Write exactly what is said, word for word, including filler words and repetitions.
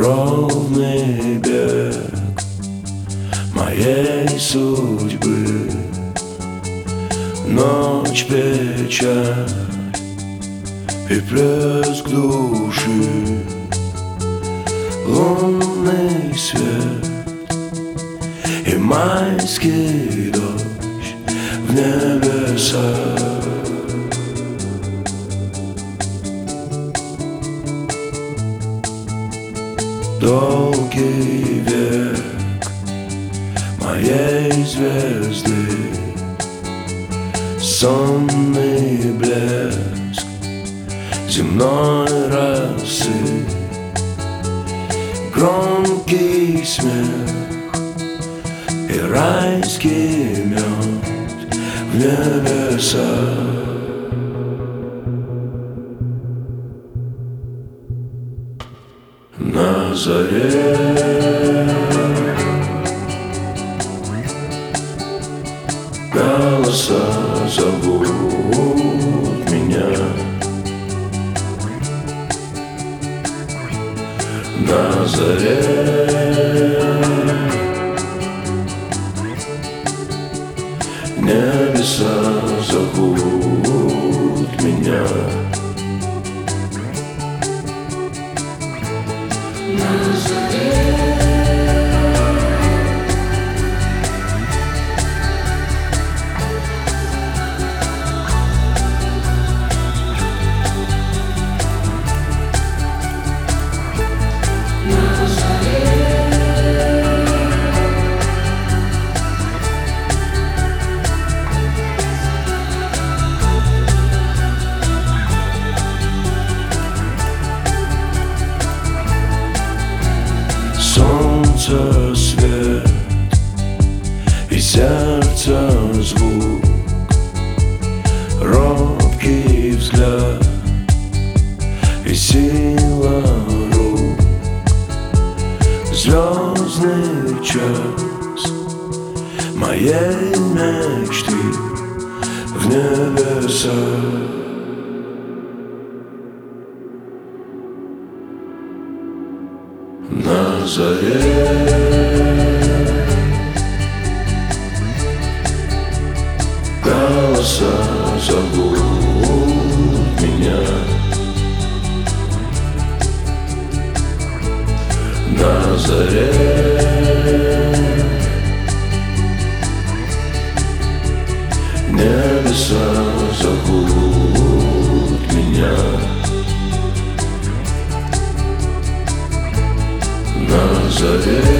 ровный бег моей судьбы. Ночь, печаль и плеск души, лунный свет и майский дождь в небесах. Долгий век моей звезды, сонный блеск земной росы, громкий смех и райский мед в небесах. На заре голоса зовут меня, на заре небеса зовут меня. Солнце, свет и сердце звук, робкий взгляд и сила рук, звездный час моей мечты в небесах. На заре голоса зовут меня, на заре небеса зовут меня. На заре